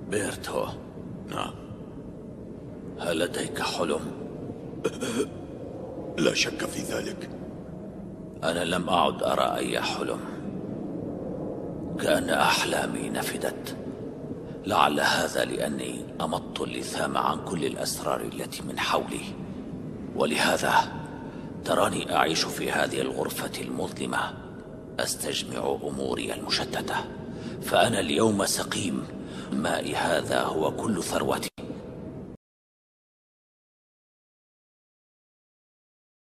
بيرتو، نعم. هل لديك حلم؟ لا شك في ذلك. أنا لم أعد أرى أي حلم، كأن أحلامي نفدت. لعل هذا لأني أمضت اللثام عن كل الأسرار التي من حولي، ولهذا تراني أعيش في هذه الغرفة المظلمة أستجمع أموري المشتتة. فأنا اليوم سقيم، مائي هذا هو كل ثروتي.